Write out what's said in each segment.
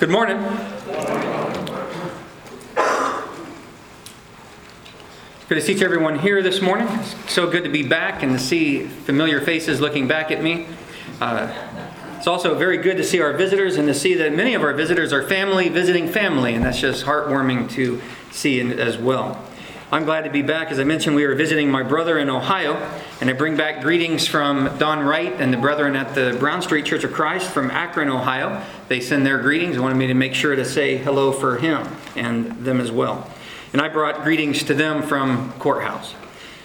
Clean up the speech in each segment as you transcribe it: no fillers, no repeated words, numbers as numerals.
Good morning. Good to see everyone here this morning. It's so good to be back and to see familiar faces looking back at me. It's also very good to see our visitors and to see that many of our visitors are family visiting family, and that's just heartwarming to see as well. I'm glad to be back. As I mentioned, we are visiting my brother in Ohio, and I bring back greetings from Don Wright and the brethren at the Brown Street Church of Christ from Akron, Ohio. They send their greetings. They wanted me to make sure to say hello for him and them as well. And I brought greetings to them from Courthouse.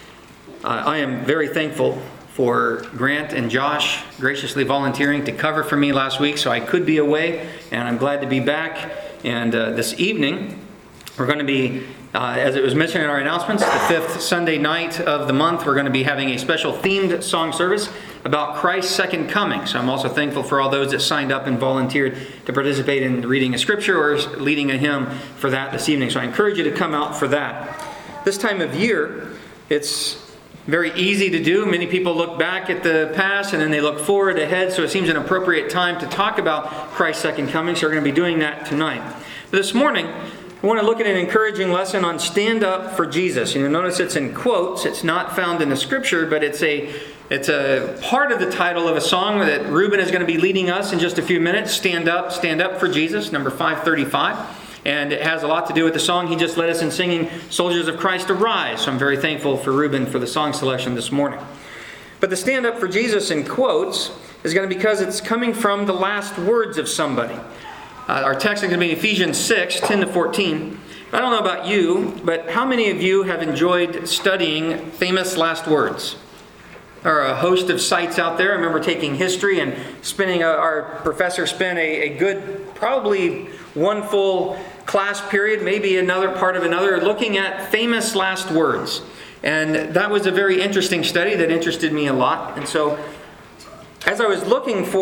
I am very thankful for Grant and Josh graciously volunteering to cover for me last week so I could be away, and I'm glad to be back. And this evening, we're going to be, as it was mentioned in our announcements, the fifth Sunday night of the month, we're going to be having a special themed song service about Christ's second coming. So I'm also thankful for all those that signed up and volunteered to participate in reading a scripture or leading a hymn for that this evening. So I encourage you to come out for that. This time of year, it's very easy to do. Many people look back at the past and then they look forward ahead. So it seems an appropriate time to talk about Christ's second coming. So we're going to be doing that tonight. But this morning, I want to look at an encouraging lesson on stand up for Jesus. You'll notice it's in quotes. It's not found in the scripture, but it's a part of the title of a song that Ruben is going to be leading us in just a few minutes. Stand up for Jesus, number 535. And it has a lot to do with the song he just led us in singing, Soldiers of Christ Arise. So I'm very thankful for Ruben for the song selection this morning. But the stand up for Jesus in quotes is going to be because it's coming from the last words of somebody. Our text is going to be Ephesians 6, 10 to 14. I don't know about you, but how many of you have enjoyed studying famous last words? There are a host of sites out there. I remember taking history and our professor spent a good, probably one full class period, maybe another part of another, looking at famous last words. And that was a very interesting study that interested me a lot. And so as I was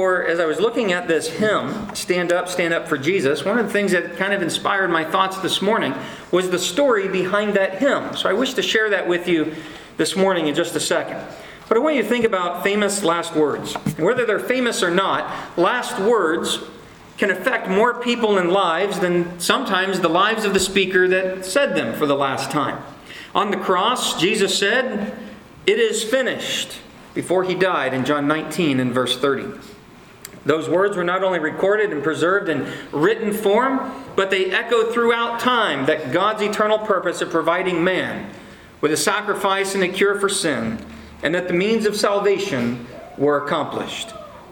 looking at this hymn, Stand Up for Jesus, one of the things that kind of inspired my thoughts this morning was the story behind that hymn. So I wish to share that with you this morning in just a second. But I want you to think about famous last words. And whether they're famous or not, last words can affect more people and lives than sometimes the lives of the speaker that said them for the last time. On the cross, Jesus said, "It is finished," before he died in John 19 and verse 30. Those words were not only recorded and preserved in written form, but they echo throughout time that God's eternal purpose of providing man with a sacrifice and a cure for sin, and that the means of salvation were accomplished.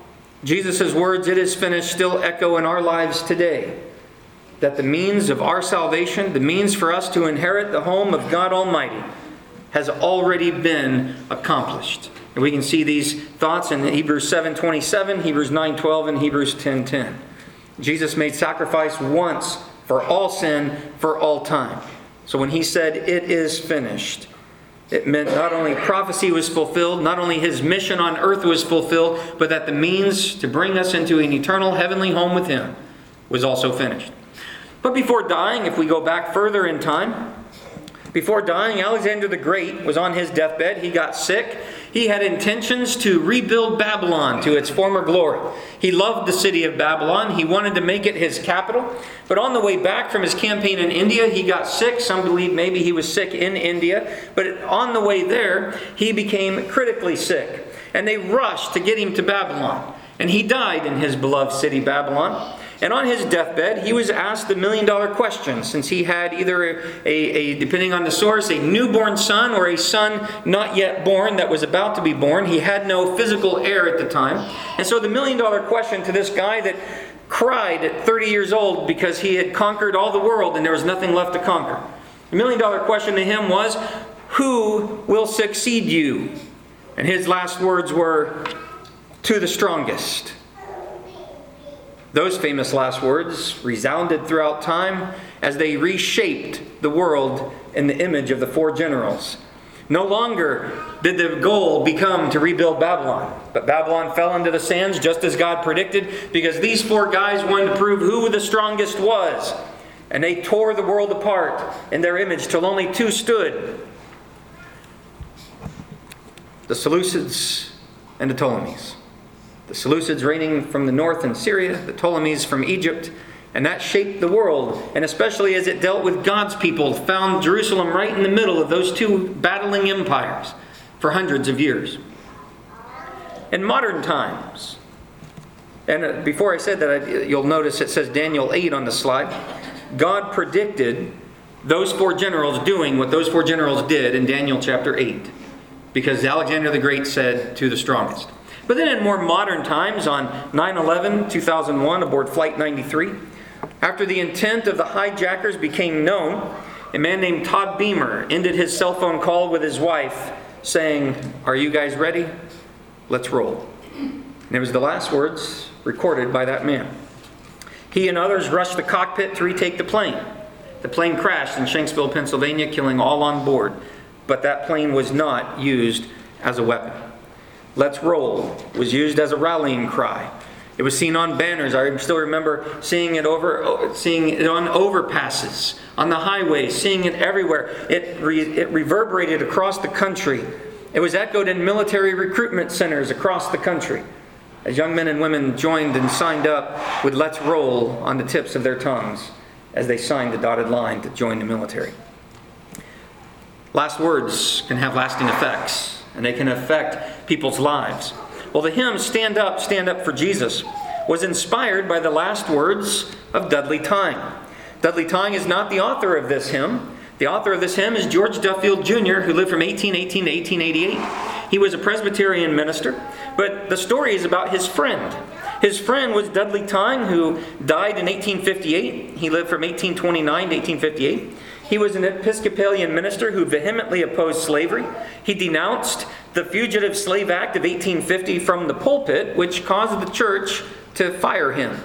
Jesus' words, "It is finished," still echo in our lives today. That the means of our salvation, the means for us to inherit the home of God Almighty, has already been accomplished. And we can see these thoughts in Hebrews 7:27, Hebrews 9:12, and Hebrews 10:10. Jesus made sacrifice once for all sin, for all time. So when he said, "It is finished," it meant not only prophecy was fulfilled, not only his mission on earth was fulfilled, but that the means to bring us into an eternal heavenly home with him was also finished. But before dying, if we go back further in time, before dying, Alexander the Great was on his deathbed. He got sick. He had intentions to rebuild Babylon to its former glory. He loved the city of Babylon. He wanted to make it his capital. But on the way back from his campaign in India, he got sick. Some believe maybe he was sick in India. But on the way there, he became critically sick. And they rushed to get him to Babylon. And he died in his beloved city, Babylon. And on his deathbed, he was asked the million-dollar question, since he had either depending on the source, a newborn son or a son not yet born that was about to be born. He had no physical heir at the time. And so the million-dollar question to this guy that cried at 30 years old because he had conquered all the world and there was nothing left to conquer. The million-dollar question to him was, "Who will succeed you?" And his last words were, "To the strongest." Those famous last words resounded throughout time as they reshaped the world in the image of the four generals. No longer did the goal become to rebuild Babylon, but Babylon fell into the sands just as God predicted, because these four guys wanted to prove who the strongest was. And they tore the world apart in their image till only two stood: the Seleucids and the Ptolemies. The Seleucids reigning from the north in Syria, the Ptolemies from Egypt, And that shaped the world, and especially as it dealt with God's people, found Jerusalem right in the middle of those two battling empires for hundreds of years. In modern times, and before I said that, you'll notice it says Daniel 8 on the slide. God predicted those four generals doing what those four generals did in Daniel chapter 8. Because Alexander the Great said, to the strongest. But then in more modern times, on 9/11/2001, aboard Flight 93, after the intent of the hijackers became known, a man named Todd Beamer ended his cell phone call with his wife saying, "Are you guys ready? Let's roll." And it was the last words recorded by that man. He and others rushed the cockpit to retake the plane. The plane crashed in Shanksville, Pennsylvania, killing all on board. But that plane was not used as a weapon. "Let's roll" was used as a rallying cry. It was seen on banners. I still remember seeing it on overpasses, on the highways, seeing it everywhere. It reverberated across the country. It was echoed in military recruitment centers across the country as young men and women joined and signed up with "Let's roll" on the tips of their tongues as they signed the dotted line to join the military. Last words can have lasting effects, and they can affect people's lives. Well, the hymn Stand Up for Jesus was inspired by the last words of Dudley Tyng. Dudley Tyng is not the author of this hymn. The author of this hymn is George Duffield Jr., who lived from 1818 to 1888. He was a Presbyterian minister, but the story is about his friend. His friend was Dudley Tyng, who died in 1858. He lived from 1829 to 1858. He was an Episcopalian minister who vehemently opposed slavery. He denounced the Fugitive Slave Act of 1850 from the pulpit, which caused the church to fire him.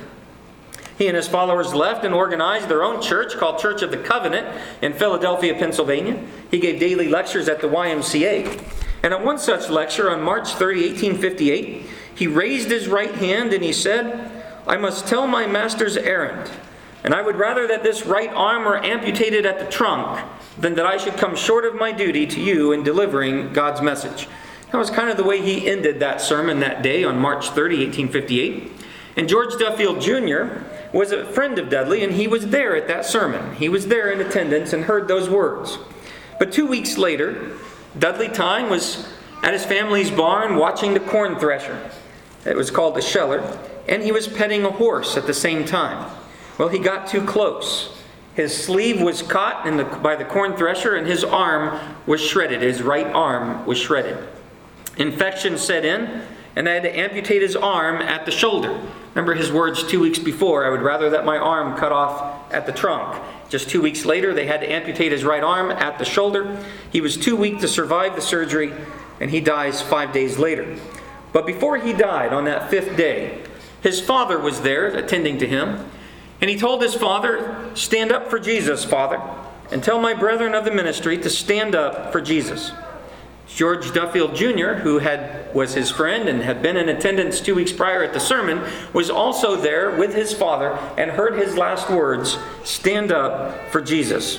He and his followers left and organized their own church called Church of the Covenant in Philadelphia, Pennsylvania. He gave daily lectures at the YMCA. And at one such lecture on March 30, 1858, he raised his right hand and he said, "I must tell my master's errand. And I would rather that this right arm were amputated at the trunk than that I should come short of my duty to you in delivering God's message." That was kind of the way he ended that sermon that day on March 30, 1858. And George Duffield Jr. was a friend of Dudley, and he was there at that sermon. He was there in attendance and heard those words. But 2 weeks later, Dudley Tyng was at his family's barn watching the corn thresher. It was called a sheller, and he was petting a horse at the same time. Well, he got too close. His sleeve was caught by the corn thresher, and his arm was shredded. His right arm was shredded. Infection set in, and they had to amputate his arm at the shoulder. Remember his words 2 weeks before, "I would rather that my arm cut off at the trunk." Just 2 weeks later, they had to amputate his right arm at the shoulder. He was too weak to survive the surgery, and he dies 5 days later. But before he died, on that 5th day, his father was there attending to him. And he told his father, "Stand up for Jesus, Father, and tell my brethren of the ministry to stand up for Jesus." George Duffield Jr., who was his friend and had been in attendance 2 weeks prior at the sermon, was also there with his father and heard his last words, "Stand up for Jesus."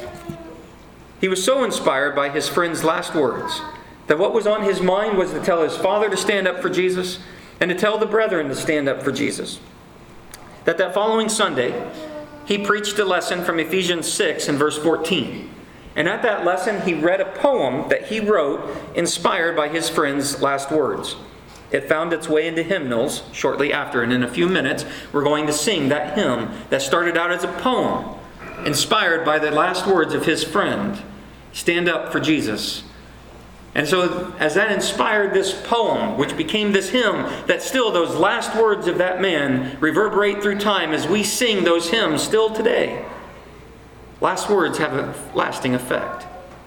He was so inspired by his friend's last words that what was on his mind was to tell his father to stand up for Jesus and to tell the brethren to stand up for Jesus. That following Sunday, he preached a lesson from Ephesians 6 and verse 14. And at that lesson, he read a poem that he wrote inspired by his friend's last words. It found its way into hymnals shortly after, and in a few minutes, we're going to sing that hymn that started out as a poem inspired by the last words of his friend, "Stand up for Jesus." And so as that inspired this poem, which became this hymn, that still those last words of that man reverberate through time as we sing those hymns still today. Last words have a lasting effect.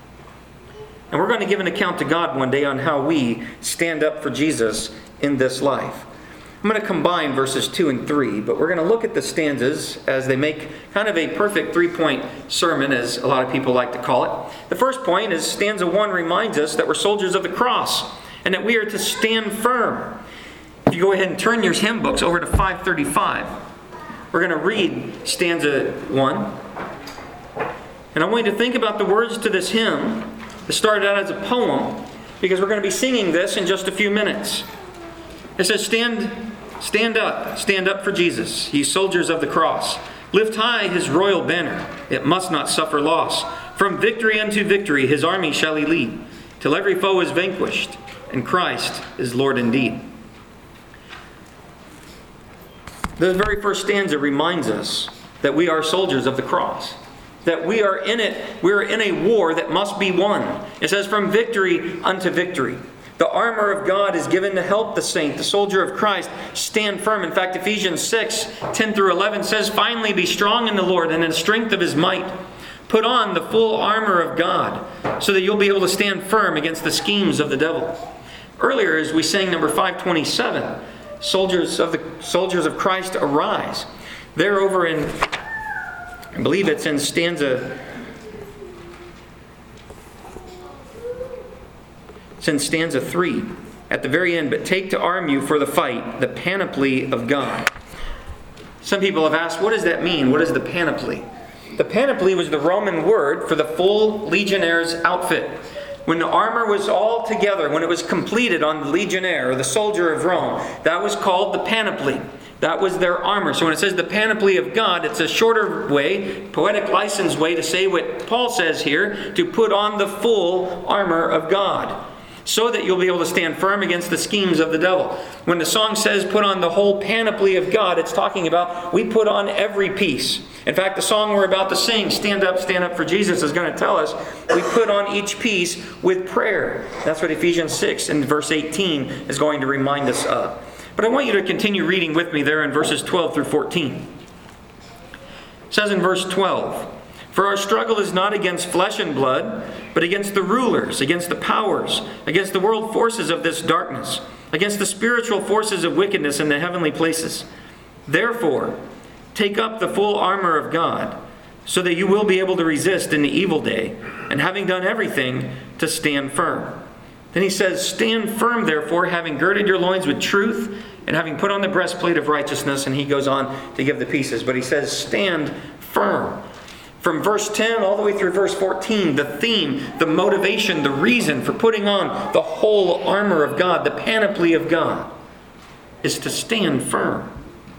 And we're going to give an account to God one day on how we stand up for Jesus in this life. I'm going to combine verses 2 and 3, but we're going to look at the stanzas as they make kind of a perfect 3-point sermon, as a lot of people like to call it. The first point is stanza 1 reminds us that we're soldiers of the cross and that we are to stand firm. If you go ahead and turn your hymn books over to 535, we're going to read stanza 1. And I want you to think about the words to this hymn that started out as a poem, because we're going to be singing this in just a few minutes. It says, "Stand stand up for Jesus, ye soldiers of the cross. Lift high his royal banner, it must not suffer loss. From victory unto victory his army shall he lead, till every foe is vanquished, and Christ is Lord indeed. The very first stanza reminds us that we are soldiers of the cross. That we are in it, we're in a war that must be won. It says, from victory unto victory. The armor of God is given to help the saint, the soldier of Christ, stand firm. In fact, Ephesians 6, 10 through 11 says, finally be strong in the Lord and in the strength of his might. Put on the full armor of God so that you'll be able to stand firm against the schemes of the devil. Earlier, as we sang number 527, soldiers of Christ arise. They're over in, I believe it's in stanza 3 at the very end. But take to arm you for the fight, the panoply of God. Some people have asked, what does that mean? What is the panoply? The panoply was the Roman word for the full legionnaire's outfit. When the armor was all together, when it was completed on the legionnaire or the soldier of Rome, that was called the panoply. That was their armor. So when it says the panoply of God, it's a shorter way, poetic license way to say what Paul says here, to put on the full armor of God, so that you'll be able to stand firm against the schemes of the devil. When the song says put on the whole panoply of God, it's talking about we put on every piece. In fact, the song we're about to sing, Stand Up for Jesus, is going to tell us we put on each piece with prayer. That's what Ephesians 6 and verse 18 is going to remind us of. But I want you to continue reading with me there in verses 12 through 14. It says in verse 12, for our struggle is not against flesh and blood, but against the rulers, against the powers, against the world forces of this darkness, against the spiritual forces of wickedness in the heavenly places. Therefore, take up the full armor of God, so that you will be able to resist in the evil day, and having done everything, to stand firm. Then he says, stand firm, therefore, having girded your loins with truth, and having put on the breastplate of righteousness. And he goes on to give the pieces. But he says, stand firm. From verse 10 all the way through verse 14, the theme, the motivation, the reason for putting on the whole armor of God, the panoply of God, is to stand firm.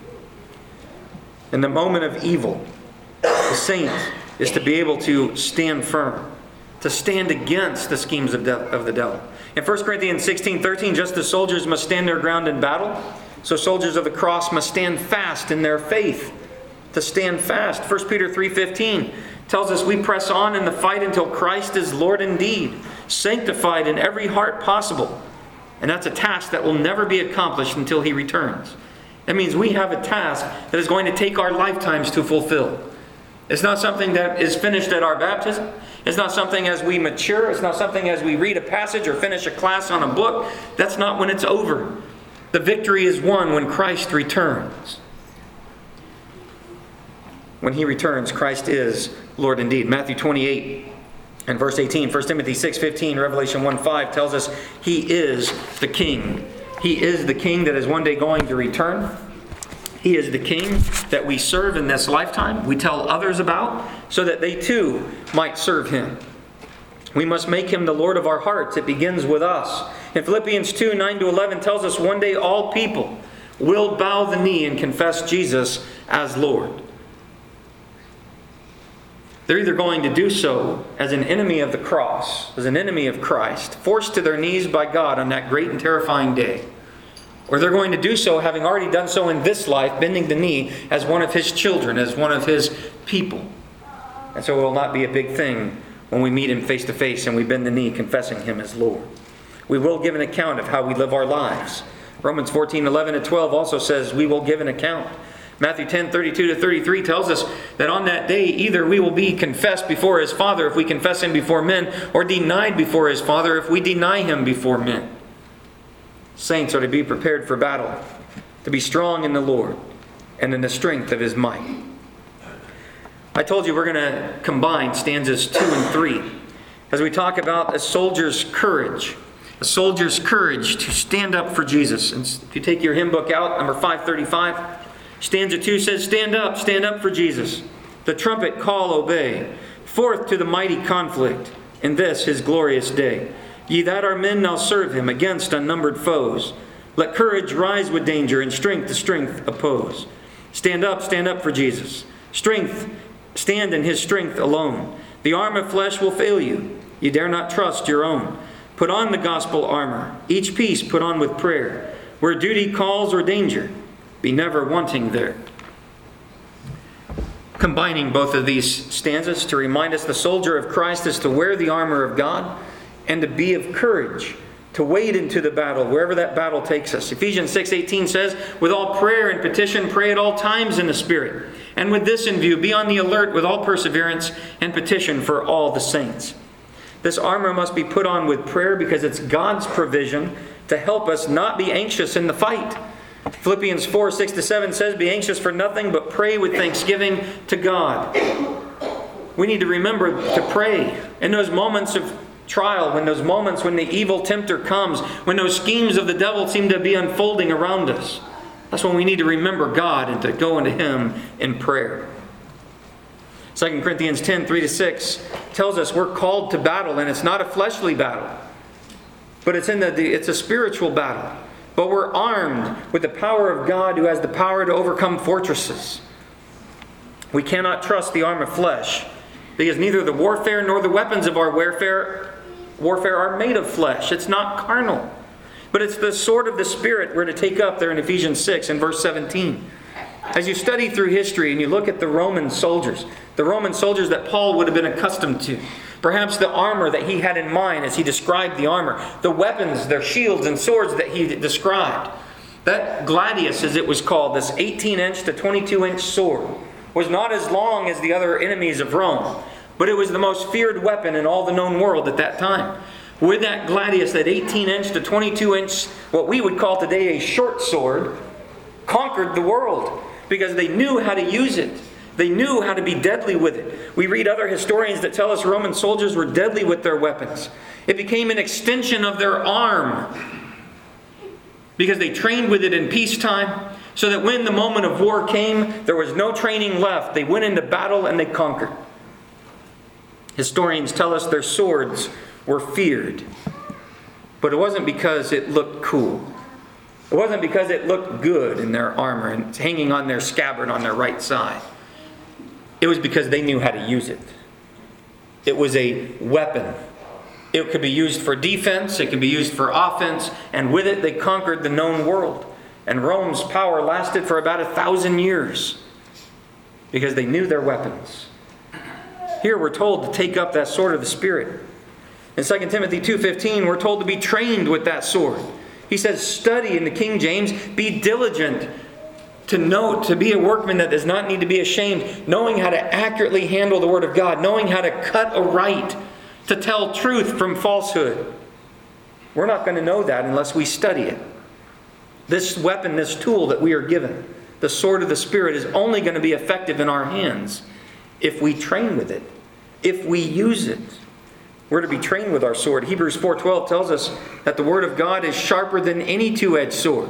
In the moment of evil, the saint is to be able to stand firm, to stand against the schemes of the devil. In 1 Corinthians 16:13, just as soldiers must stand their ground in battle, so soldiers of the cross must stand fast in their faith. To stand fast. 1 Peter 3:15 tells us we press on in the fight until Christ is Lord indeed, sanctified in every heart possible. And that's a task that will never be accomplished until He returns. That means we have a task that is going to take our lifetimes to fulfill. It's not something that is finished at our baptism. It's not something as we mature. It's not something as we read a passage or finish a class on a book. That's not when it's over. The victory is won when Christ returns. When He returns, Christ is Lord indeed. Matthew 28 and verse 18, 1 Timothy 6:15, Revelation 1:5 tells us He is the King. He is the King that is one day going to return. He is the King that we serve in this lifetime. We tell others about so that they too might serve Him. We must make Him the Lord of our hearts. It begins with us. In Philippians 2:9-11 tells us one day all people will bow the knee and confess Jesus as Lord. They're either going to do so as an enemy of the cross, as an enemy of Christ, forced to their knees by God on that great and terrifying day. Or they're going to do so having already done so in this life, bending the knee as one of His children, as one of His people. And so it will not be a big thing when we meet Him face to face and we bend the knee confessing Him as Lord. We will give an account of how we live our lives. Romans 14:11-12 also says we will give an account. Matthew 10:32-33 tells us that on that day either we will be confessed before His Father if we confess Him before men, or denied before His Father if we deny Him before men. Saints are to be prepared for battle, to be strong in the Lord and in the strength of His might. I told you we're going to combine stanzas 2 and 3 as we talk about a soldier's courage. A soldier's courage to stand up for Jesus. And if you take your hymn book out, number 535, stanza 2 says, stand up for Jesus. The trumpet call obey. Forth to the mighty conflict in this His glorious day. Ye that are men now serve Him against unnumbered foes. Let courage rise with danger, and strength to strength oppose. Stand up for Jesus. Stand in his strength alone. The arm of flesh will fail you. You dare not trust your own. Put on the gospel armor, each piece put on with prayer. Where duty calls or danger, be never wanting there. Combining both of these stanzas to remind us the soldier of Christ is to wear the armor of God and to be of courage, to wade into the battle, wherever that battle takes us. Ephesians 6:18 says, with all prayer and petition, pray at all times in the Spirit. And with this in view, be on the alert with all perseverance and petition for all the saints. This armor must be put on with prayer because it's God's provision to help us not be anxious in the fight. Philippians 4:6-7 says, be anxious for nothing, but pray with thanksgiving to God. We need to remember to pray in those moments of trial, when those moments when the evil tempter comes, when those schemes of the devil seem to be unfolding around us. That's when we need to remember God and to go into him in prayer. 2 Corinthians 10:3-6 tells us we're called to battle, and it's not a fleshly battle, but it's a spiritual battle. But we're armed with the power of God, who has the power to overcome fortresses. We cannot trust the arm of flesh, because neither the warfare nor the weapons of our warfare are made of flesh. It's not carnal, but it's the sword of the Spirit we're to take up there in Ephesians 6 and verse 17. As you study through history and you look at the Roman soldiers that Paul would have been accustomed to, perhaps the armor that he had in mind as he described the armor, the weapons, their shields and swords that he described, that gladius, as it was called, this 18-inch to 22-inch sword, was not as long as the other enemies of Rome, but it was the most feared weapon in all the known world at that time. With that gladius, that 18-inch to 22-inch, what we would call today a short sword, conquered the world because they knew how to use it. They knew how to be deadly with it. We read other historians that tell us Roman soldiers were deadly with their weapons. It became an extension of their arm because they trained with it in peacetime, so that when the moment of war came, there was no training left. They went into battle and they conquered. Historians tell us their swords were feared. But it wasn't because it looked cool. It wasn't because it looked good in their armor and hanging on their scabbard on their right side. It was because they knew how to use it. It was a weapon. It could be used for defense. It could be used for offense. And with it, they conquered the known world. And Rome's power lasted for about 1,000 years because they knew their weapons. Here we're told to take up that sword of the Spirit. In 2 Timothy 2:15, we're told to be trained with that sword. He says, study in the King James, be diligent to know, to be a workman that does not need to be ashamed, knowing how to accurately handle the Word of God, knowing how to cut aright, to tell truth from falsehood. We're not going to know that unless we study it. This weapon, this tool that we are given, the sword of the Spirit, is only going to be effective in our hands if we train with it, if we use it. We're to be trained with our sword. Hebrews 4:12 tells us that the Word of God is sharper than any two-edged sword.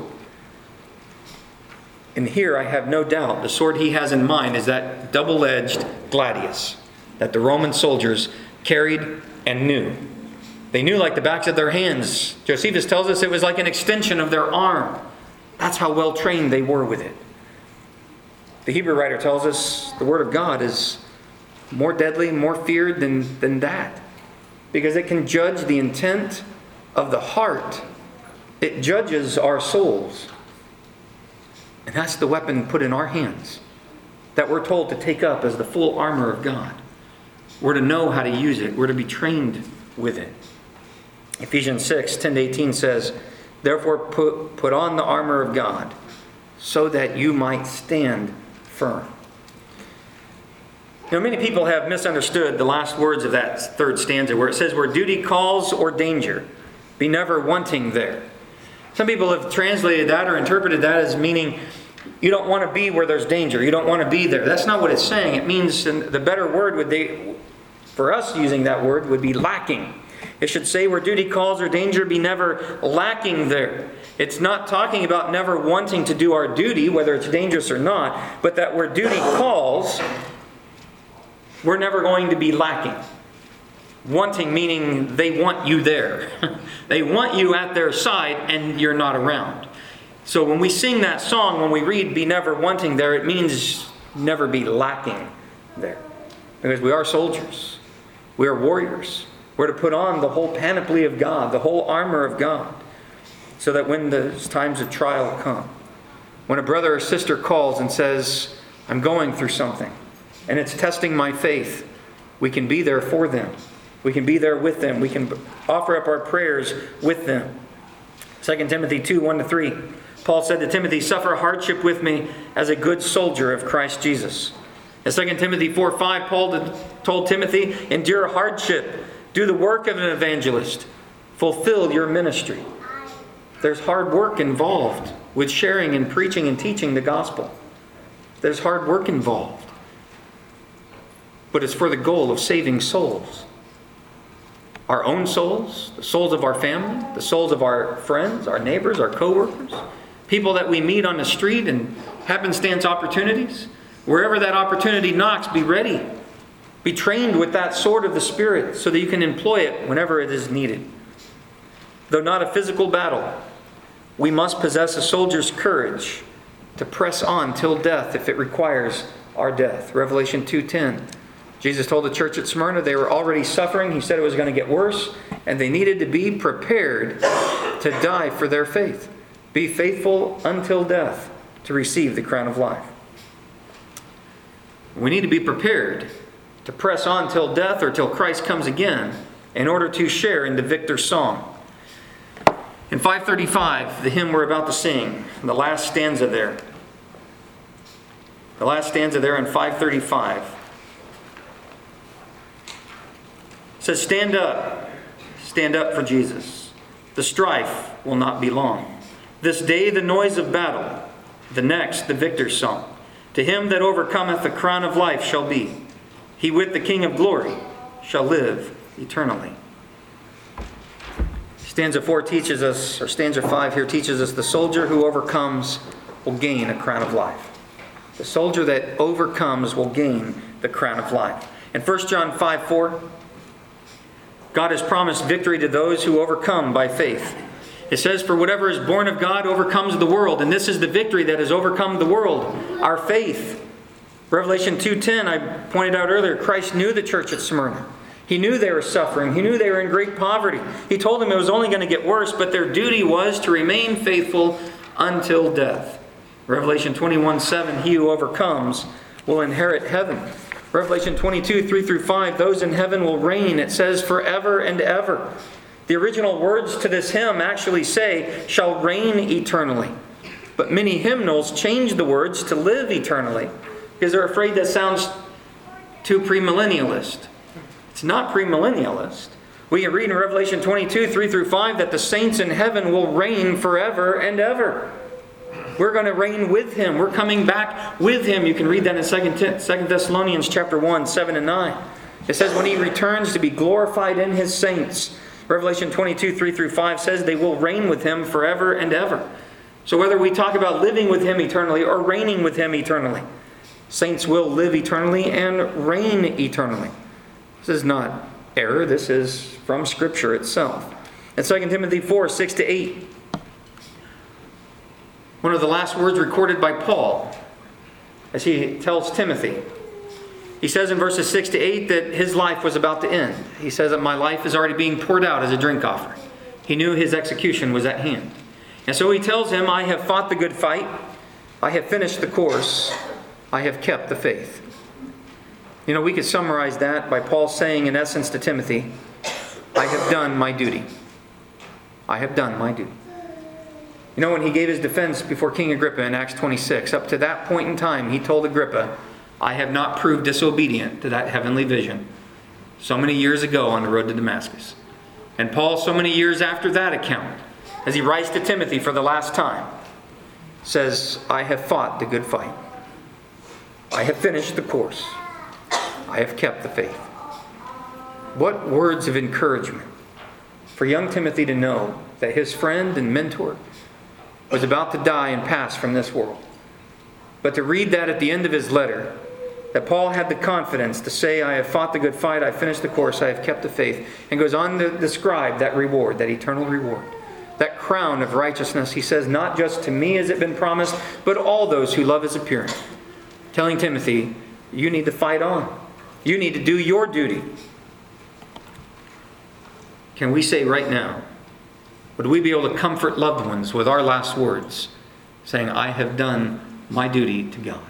And here I have no doubt the sword he has in mind is that double-edged gladius that the Roman soldiers carried and knew. They knew like the backs of their hands. Josephus tells us it was like an extension of their arm. That's how well trained they were with it. The Hebrew writer tells us the Word of God is more deadly, more feared than that. Because it can judge the intent of the heart. It judges our souls. And that's the weapon put in our hands that we're told to take up as the full armor of God. We're to know how to use it. We're to be trained with it. Ephesians 6:10-18 says, therefore put on the armor of God so that you might stand firm. You know, many people have misunderstood the last words of that third stanza where it says, where duty calls or danger, be never wanting there. Some people have translated that or interpreted that as meaning you don't want to be where there's danger. You don't want to be there. That's not what it's saying. It means the better word would be, for us using that word, would be lacking. It should say where duty calls or danger, be never lacking there. It's not talking about never wanting to do our duty, whether it's dangerous or not, but that where duty calls, we're never going to be lacking. Wanting meaning they want you there. They want you at their side and you're not around. So when we sing that song, when we read "Be never wanting" there, it means never be lacking there. Because we are soldiers. We are warriors. We're to put on the whole panoply of God, the whole armor of God, so that when the times of trial come, when a brother or sister calls and says, "I'm going through something," and it's testing my faith, we can be there for them. We can be there with them. We can offer up our prayers with them. 2 Timothy 2, 1-3. Paul said to Timothy, "Suffer hardship with me as a good soldier of Christ Jesus." In 2 Timothy 4:5, Paul told Timothy, "Endure hardship. Do the work of an evangelist. Fulfill your ministry." There's hard work involved with sharing and preaching and teaching the gospel. There's hard work involved. But it's for the goal of saving souls. Our own souls, the souls of our family, the souls of our friends, our neighbors, our co-workers, people that we meet on the street and happenstance opportunities. Wherever that opportunity knocks, be ready. Be trained with that sword of the Spirit so that you can employ it whenever it is needed. Though not a physical battle, we must possess a soldier's courage to press on till death if it requires our death. Revelation 2:10. Jesus told the church at Smyrna they were already suffering. He said it was going to get worse, and they needed to be prepared to die for their faith. Be faithful until death to receive the crown of life. We need to be prepared to press on till death or till Christ comes again in order to share in the victor's song. In 535, the hymn we're about to sing, the last stanza there. The last stanza there in 535. It says, stand up for Jesus. The strife will not be long. This day the noise of battle, the next the victor's song. To him that overcometh the crown of life shall be. He with the King of glory shall live eternally. Stanza 4 teaches us, or stanza 5 here teaches us, the soldier who overcomes will gain a crown of life. The soldier that overcomes will gain the crown of life. In 1 John 5:4, God has promised victory to those who overcome by faith. It says, for whatever is born of God overcomes the world. And this is the victory that has overcome the world, our faith. Revelation 2:10, I pointed out earlier, Christ knew the church at Smyrna. He knew they were suffering. He knew they were in great poverty. He told them it was only going to get worse, but their duty was to remain faithful until death. Revelation 21:7, he who overcomes will inherit heaven. Revelation 22:3-5, those in heaven will reign, it says, forever and ever. The original words to this hymn actually say, shall reign eternally. But many hymnals change the words to live eternally because they're afraid that sounds too premillennialist. It's not premillennialist. We can read in Revelation 22:3-5 that the saints in heaven will reign forever and ever. We're going to reign with Him. We're coming back with Him. You can read that in 2 Thessalonians chapter 1, 7-9. It says when He returns to be glorified in His saints. Revelation 22:3-5 says they will reign with Him forever and ever. So whether we talk about living with Him eternally or reigning with Him eternally, saints will live eternally and reign eternally. This is not error. This is from Scripture itself. In 2 Timothy 4, 6-8, one of the last words recorded by Paul as he tells Timothy. He says in verses 6-8 that his life was about to end. He says that my life is already being poured out as a drink offering. He knew his execution was at hand. And so he tells him, I have fought the good fight. I have finished the course. I have kept the faith. You know, we could summarize that by Paul saying in essence to Timothy, I have done my duty. I have done my duty. You know, when he gave his defense before King Agrippa in Acts 26, up to that point in time, he told Agrippa, I have not proved disobedient to that heavenly vision so many years ago on the road to Damascus. And Paul, so many years after that account, as he writes to Timothy for the last time, says, I have fought the good fight. I have finished the course. I have kept the faith. What words of encouragement for young Timothy to know that his friend and mentor was about to die and pass from this world. But to read that at the end of his letter, that Paul had the confidence to say, I have fought the good fight, I have finished the course, I have kept the faith, and goes on to describe that reward, that eternal reward. that crown of righteousness, he says, not just to me has it been promised, but all those who love his appearing. Telling Timothy, you need to fight on. You need to do your duty. Can we say right now, would we be able to comfort loved ones with our last words, saying, I have done my duty to God?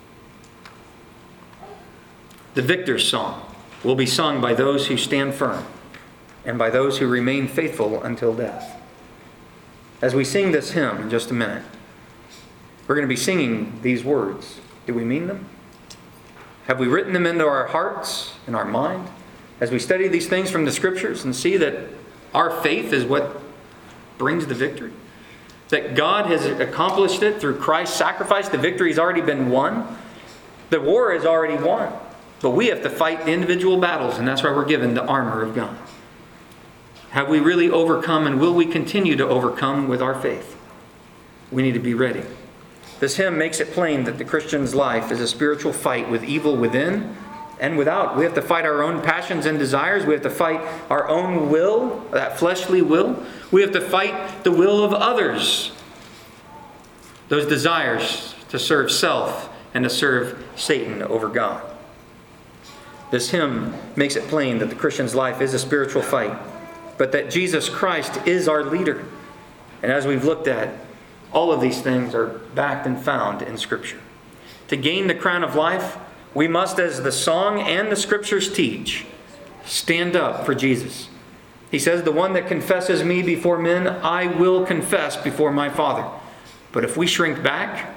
The victor's song will be sung by those who stand firm and by those who remain faithful until death. As we sing this hymn in just a minute, we're going to be singing these words. Do we mean them? Have we written them into our hearts and our mind? As we study these things from the Scriptures and see that our faith is what brings the victory. That God has accomplished it through Christ's sacrifice. The victory's already been won. The war is already won. But we have to fight the individual battles, and that's why we're given the armor of God. Have we really overcome, and will we continue to overcome with our faith? We need to be ready. This hymn makes it plain that the Christian's life is a spiritual fight with evil within and without. We have to fight our own passions and desires. We have to fight our own will, that fleshly will. We have to fight the will of others. Those desires to serve self and to serve Satan over God. This hymn makes it plain that the Christian's life is a spiritual fight, but that Jesus Christ is our leader. And as we've looked at, all of these things are backed and found in Scripture. To gain the crown of life, we must, as the song and the Scriptures teach, stand up for Jesus. He says, the one that confesses me before men, I will confess before my Father. But if we shrink back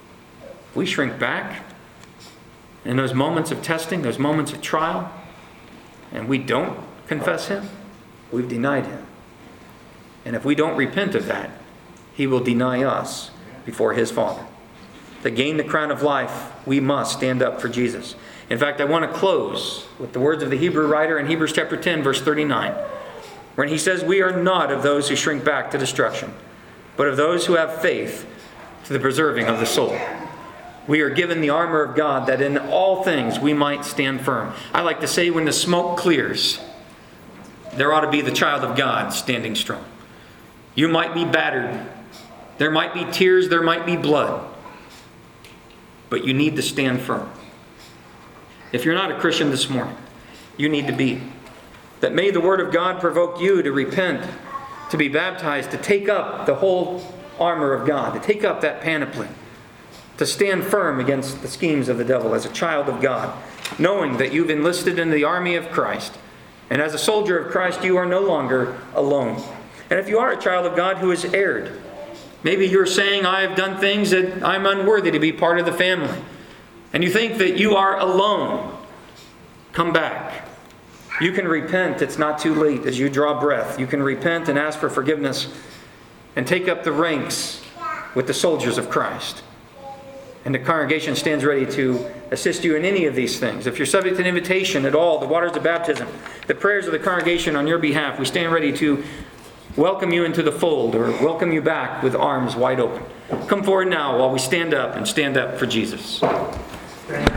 in those moments of testing, those moments of trial, and we don't confess Him, we've denied Him. And if we don't repent of that, He will deny us before His Father. To gain the crown of life, we must stand up for Jesus. In fact, I want to close with the words of the Hebrew writer in Hebrews chapter 10, verse 39, when he says, we are not of those who shrink back to destruction, but of those who have faith to the preserving of the soul. We are given the armor of God that in all things we might stand firm. I like to say when the smoke clears, there ought to be the child of God standing strong. You might be battered. There might be tears. There might be blood. But you need to stand firm. If you're not a Christian this morning, you need to be. That may the Word of God provoke you to repent, to be baptized, to take up the whole armor of God, to take up that panoply, to stand firm against the schemes of the devil as a child of God, knowing that you've enlisted in the army of Christ. And as a soldier of Christ, you are no longer alone. And if you are a child of God who has erred, maybe you're saying, I have done things that I'm unworthy to be part of the family. And you think that you are alone. Come back. You can repent. It's not too late as you draw breath. You can repent and ask for forgiveness and take up the ranks with the soldiers of Christ. And the congregation stands ready to assist you in any of these things. If you're subject to an invitation at all, the waters of baptism, the prayers of the congregation on your behalf, we stand ready to welcome you into the fold or welcome you back with arms wide open. Come forward now while we stand up and stand up for Jesus.